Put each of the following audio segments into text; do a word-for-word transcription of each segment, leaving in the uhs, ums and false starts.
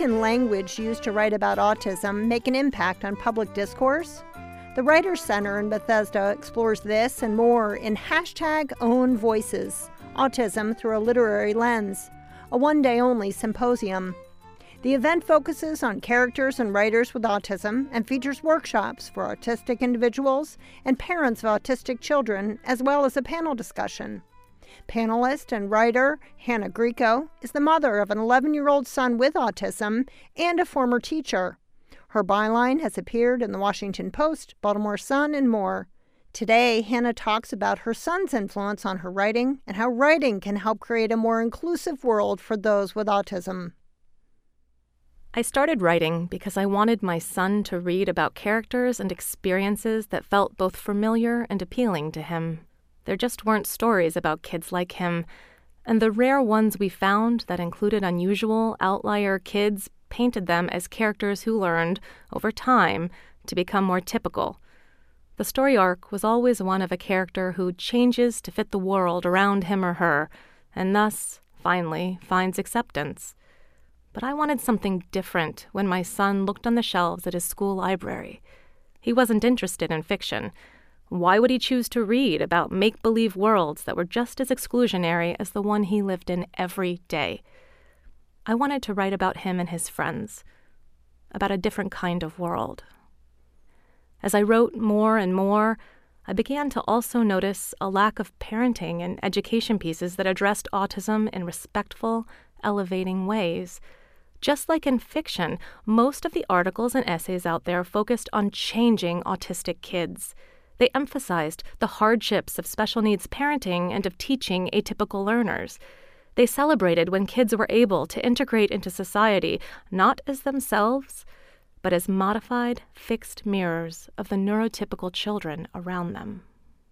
and language used to write about autism make an impact on public discourse? The Writers' Center in Bethesda explores this and more in hashtag Own Voices, Autism Through a Literary Lens, a one-day-only symposium. The event focuses on characters and writers with autism and features workshops for autistic individuals and parents of autistic children, as well as a panel discussion. Panelist and writer Hannah Grieco is the mother of an eleven-year-old son with autism and a former teacher. Her byline has appeared in the Washington Post, Baltimore Sun, and more. Today, Hannah talks about her son's influence on her writing and how writing can help create a more inclusive world for those with autism. I started writing because I wanted my son to read about characters and experiences that felt both familiar and appealing to him. There just weren't stories about kids like him, and the rare ones we found that included unusual, outlier kids painted them as characters who learned, over time, to become more typical. The story arc was always one of a character who changes to fit the world around him or her, and thus, finally, finds acceptance. But I wanted something different when my son looked on the shelves at his school library. He wasn't interested in fiction. Why would he choose to read about make-believe worlds that were just as exclusionary as the one he lived in every day? I wanted to write about him and his friends, about a different kind of world. As I wrote more and more, I began to also notice a lack of parenting and education pieces that addressed autism in respectful, elevating ways. Just like in fiction, most of the articles and essays out there focused on changing autistic kids. They emphasized the hardships of special needs parenting and of teaching atypical learners. They celebrated when kids were able to integrate into society, not as themselves, but as modified, fixed mirrors of the neurotypical children around them.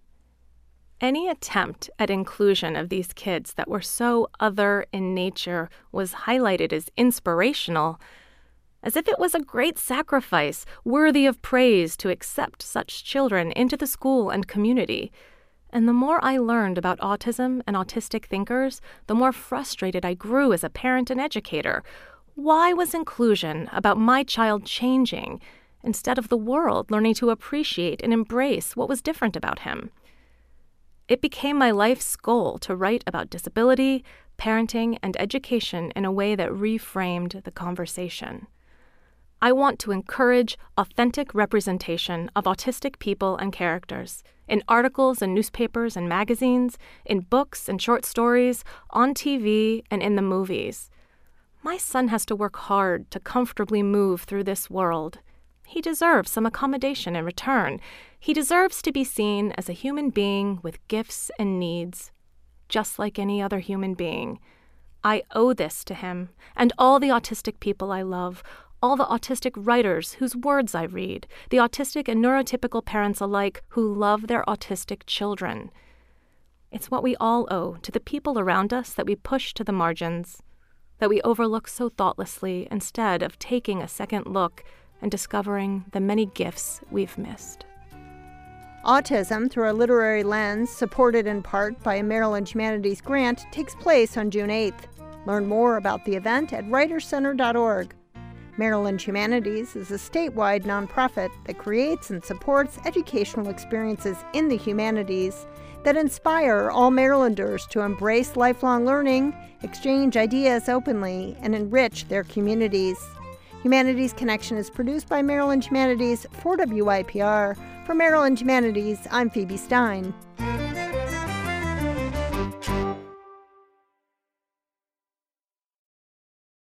Any attempt at inclusion of these kids that were so other in nature was highlighted as inspirational, as if it was a great sacrifice worthy of praise to accept such children into the school and community. And the more I learned about autism and autistic thinkers, the more frustrated I grew as a parent and educator. Why was inclusion about my child changing, instead of the world learning to appreciate and embrace what was different about him? It became my life's goal to write about disability, parenting, and education in a way that reframed the conversation. I want to encourage authentic representation of autistic people and characters in articles and newspapers and magazines, in books and short stories, on T V, and in the movies. My son has to work hard to comfortably move through this world. He deserves some accommodation in return. He deserves to be seen as a human being with gifts and needs, just like any other human being. I owe this to him and all the autistic people I love, all the autistic writers whose words I read, the autistic and neurotypical parents alike who love their autistic children. It's what we all owe to the people around us that we push to the margins, that we overlook so thoughtlessly instead of taking a second look and discovering the many gifts we've missed. Autism Through a Literary Lens, supported in part by a Maryland Humanities grant, takes place on June eighth. Learn more about the event at writers center dot org. Maryland Humanities is a statewide nonprofit that creates and supports educational experiences in the humanities that inspire all Marylanders to embrace lifelong learning, exchange ideas openly, and enrich their communities. Humanities Connection is produced by Maryland Humanities for W I P R. For Maryland Humanities, I'm Phoebe Stein.